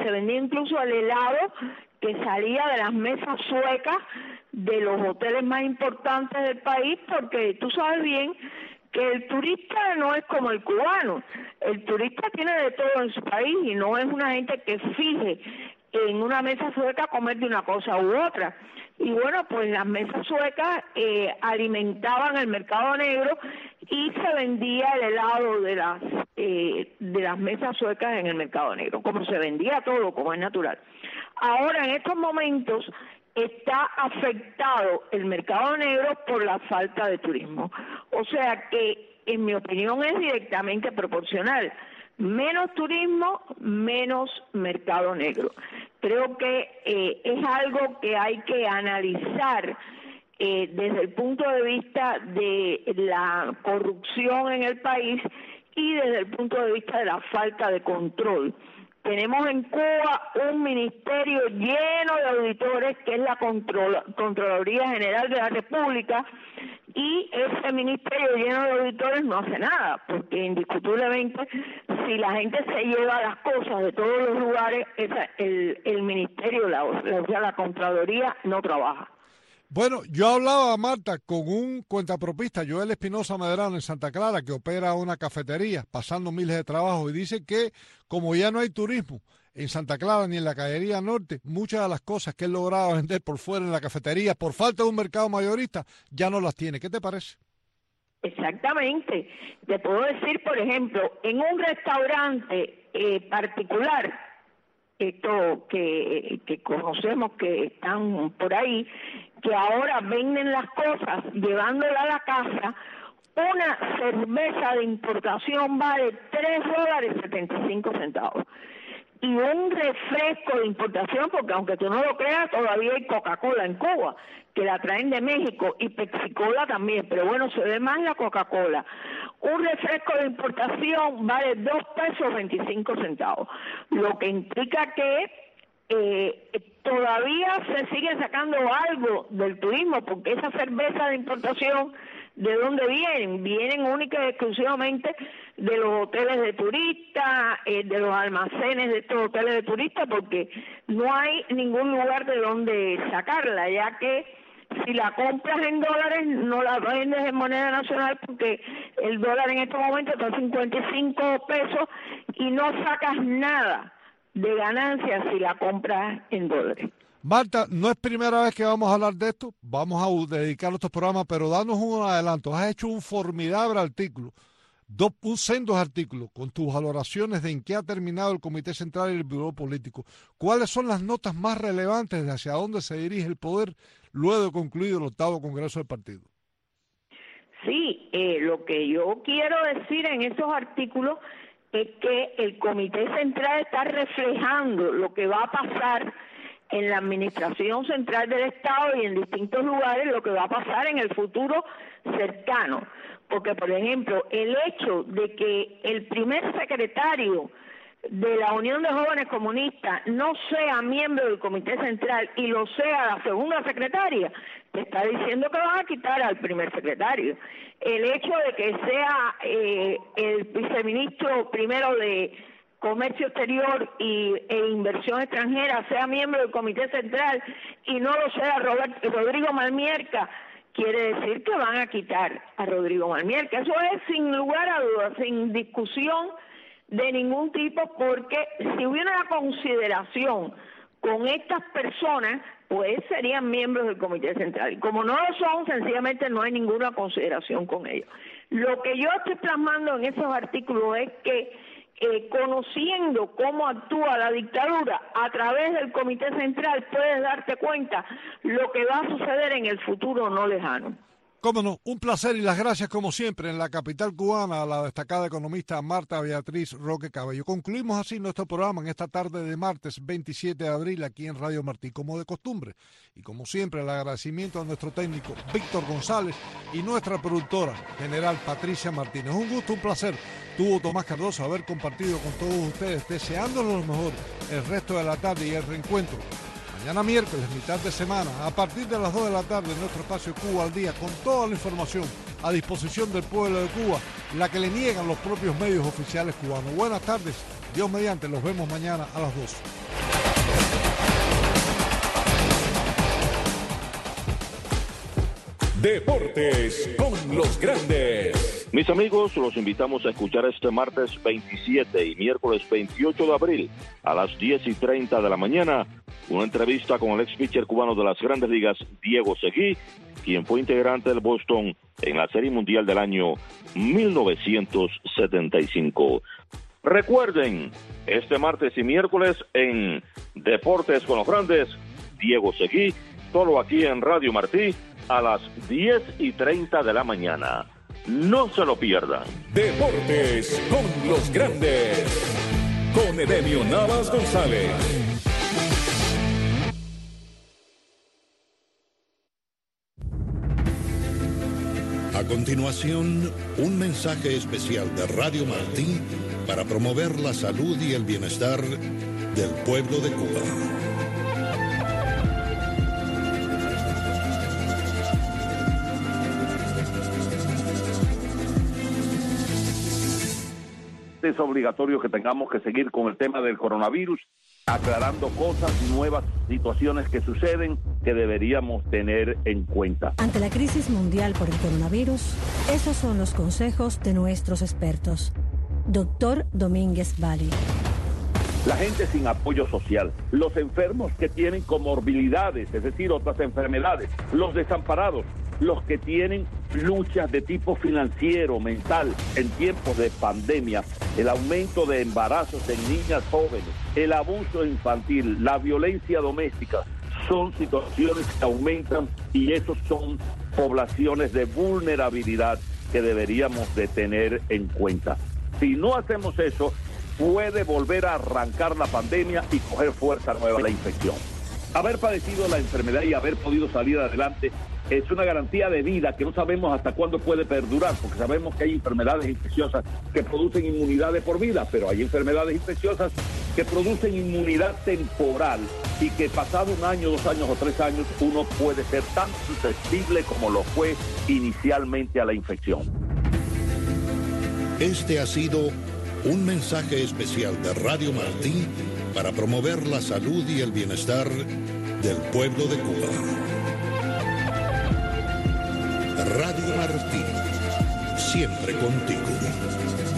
helado que salía de las mesas suecas de los hoteles más importantes del país, porque tú sabes bien que el turista no es como el cubano. El turista tiene de todo en su país y no es una gente que fije en una mesa sueca comer de una cosa u otra. Y bueno, pues las mesas suecas alimentaban el mercado negro y se vendía el helado de las mesas suecas en el mercado negro, como se vendía todo, como es natural. Ahora, en estos momentos, está afectado el mercado negro por la falta de turismo. O sea que, en mi opinión, es directamente proporcional. Menos turismo, menos mercado negro. Creo que es algo que hay que analizar desde el punto de vista de la corrupción en el país y desde el punto de vista de la falta de control. Tenemos en Cuba un ministerio lleno de auditores, que es la Contraloría General de la República, y ese ministerio lleno de auditores no hace nada, porque indiscutiblemente si la gente se lleva las cosas de todos los lugares, el ministerio, la Contraloría, no trabaja. Bueno, yo hablaba, Marta, con un cuentapropista, Joel Espinosa Medrano, en Santa Clara, que opera una cafetería, pasando miles de trabajos, y dice que como ya no hay turismo en Santa Clara ni en la Cañería Norte, muchas de las cosas que él lograba vender por fuera en la cafetería, por falta de un mercado mayorista, ya no las tiene. ¿Qué te parece? Exactamente. Te puedo decir, por ejemplo, en un restaurante particular, esto que conocemos que están por ahí, que ahora venden las cosas llevándola a la casa, una cerveza de importación vale $3.75. Y un refresco de importación, porque aunque tú no lo creas, todavía hay Coca-Cola en Cuba, que la traen de México, y Pepsi-Cola también, pero bueno, se ve más la Coca-Cola. Un refresco de importación vale $2.25, lo que implica que todavía se sigue sacando algo del turismo, porque esa cerveza de importación, ¿de dónde vienen? Vienen única y exclusivamente de los hoteles de turistas, de los almacenes de estos hoteles de turistas, porque no hay ningún lugar de donde sacarla, ya que si la compras en dólares, no la vendes en moneda nacional, porque el dólar en este momento está a 55 pesos y no sacas nada de ganancias si la compras en dólares. Marta, no es primera vez que vamos a hablar de esto, vamos a dedicar estos programas, pero danos un adelanto. Has hecho un formidable artículo, un sendos artículos con tus valoraciones de en qué ha terminado el Comité Central y el Buró Político. ¿Cuáles son las notas más relevantes de hacia dónde se dirige el poder luego de concluido el 8º Congreso del Partido? Sí, lo que yo quiero decir en esos artículos es que el Comité Central está reflejando lo que va a pasar en la Administración Central del Estado y en distintos lugares, lo que va a pasar en el futuro cercano. Porque, por ejemplo, el hecho de que el primer secretario de la Unión de Jóvenes Comunistas no sea miembro del Comité Central y lo sea la segunda secretaria, te está diciendo que van a quitar al primer secretario. El hecho de que sea el viceministro primero de Comercio Exterior e Inversión Extranjera sea miembro del Comité Central y no lo sea Rodrigo Malmierca, quiere decir que van a quitar a Rodrigo Malmierca. Eso es sin lugar a dudas, sin discusión de ningún tipo, porque si hubiera una consideración con estas personas, pues serían miembros del Comité Central. Y como no lo son, sencillamente no hay ninguna consideración con ellos. Lo que yo estoy plasmando en esos artículos es que conociendo cómo actúa la dictadura a través del Comité Central, puedes darte cuenta lo que va a suceder en el futuro no lejano. Cómo no, un placer y las gracias como siempre en la capital cubana a la destacada economista Marta Beatriz Roque Cabello. Concluimos así nuestro programa en esta tarde de martes 27 de abril aquí en Radio Martí, como de costumbre. Y como siempre el agradecimiento a nuestro técnico Víctor González y nuestra productora general Patricia Martínez. Un gusto, un placer. Tuvo Tomás Cardoso haber compartido con todos ustedes, deseándoles lo mejor el resto de la tarde y el reencuentro mañana miércoles, mitad de semana, a partir de las 2 de la tarde en nuestro espacio Cuba al Día, con toda la información a disposición del pueblo de Cuba, la que le niegan los propios medios oficiales cubanos. Buenas tardes, Dios mediante, los vemos mañana a las 2. Deportes con los grandes. Mis amigos, los invitamos a escuchar este martes 27 y miércoles 28 de abril a las 10:30 de la mañana una entrevista con el ex pitcher cubano de las Grandes Ligas, Diego Seguí, quien fue integrante del Boston en la Serie Mundial del año 1975. Recuerden, este martes y miércoles en Deportes con los Grandes, Diego Seguí, solo aquí en Radio Martí a las 10:30 de la mañana. No se lo pierdan. Deportes con los Grandes, con Edemio Navas González. A continuación, un mensaje especial de Radio Martí para promover la salud y el bienestar del pueblo de Cuba. Es obligatorio que tengamos que seguir con el tema del coronavirus, aclarando cosas, nuevas situaciones que suceden que deberíamos tener en cuenta. Ante la crisis mundial por el coronavirus, esos son los consejos de nuestros expertos. Doctor Domínguez Bali. La gente sin apoyo social, los enfermos que tienen comorbilidades, es decir, otras enfermedades, los desamparados, los que tienen luchas de tipo financiero, mental, en tiempos de pandemia, el aumento de embarazos en niñas jóvenes, el abuso infantil, la violencia doméstica, son situaciones que aumentan y esos son poblaciones de vulnerabilidad que deberíamos de tener en cuenta. Si no hacemos eso, puede volver a arrancar la pandemia y coger fuerza nueva la infección. Haber padecido la enfermedad y haber podido salir adelante es una garantía de vida que no sabemos hasta cuándo puede perdurar, porque sabemos que hay enfermedades infecciosas que producen inmunidad de por vida, pero hay enfermedades infecciosas que producen inmunidad temporal y que pasado 1 año, 2 años o 3 años uno puede ser tan susceptible como lo fue inicialmente a la infección. Este ha sido un mensaje especial de Radio Martí para promover la salud y el bienestar del pueblo de Cuba. Radio Martí, siempre contigo.